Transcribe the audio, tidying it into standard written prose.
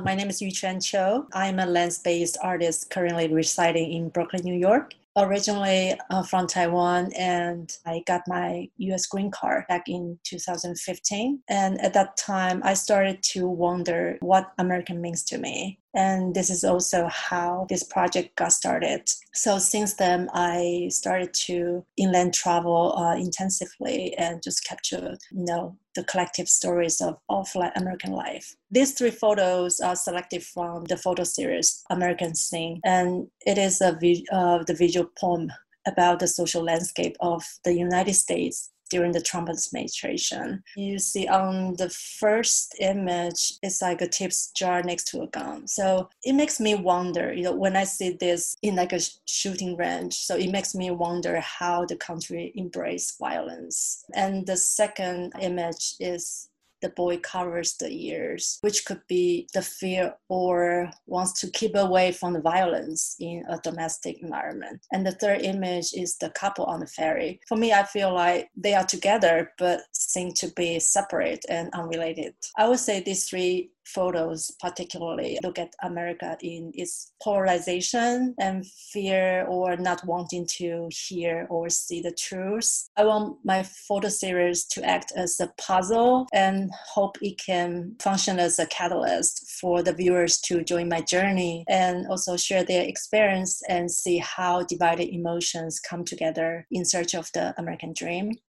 My name is Yuquan Cho. I'm a lens-based artist currently residing in Brooklyn, New York. Originally from Taiwan, and I got my US green card back in 2015. And at that time, I started to wonder what American means to me. And this is also how this project got started. So since then, I started to inland travel intensively and just capture, the collective stories of American life. These three photos are selected from the photo series American Scene, and it is the visual poem about the social landscape of the United States during the Trump administration. You see on the first image, it's like a tips jar next to a gun. So it makes me wonder, when I see this in like a shooting range, so it makes me wonder how the country embraced violence. And the second image is the boy covers the ears, which could be the fear or wants to keep away from the violence in a domestic environment. And the third image is the couple on the ferry. For me, I feel like they are together, but seem to be separate and unrelated. I would say these three photos particularly look at America in its polarization and fear or not wanting to hear or see the truth. I want my photo series to act as a puzzle and hope it can function as a catalyst for the viewers to join my journey and also share their experience and see how divided emotions come together in search of the American dream.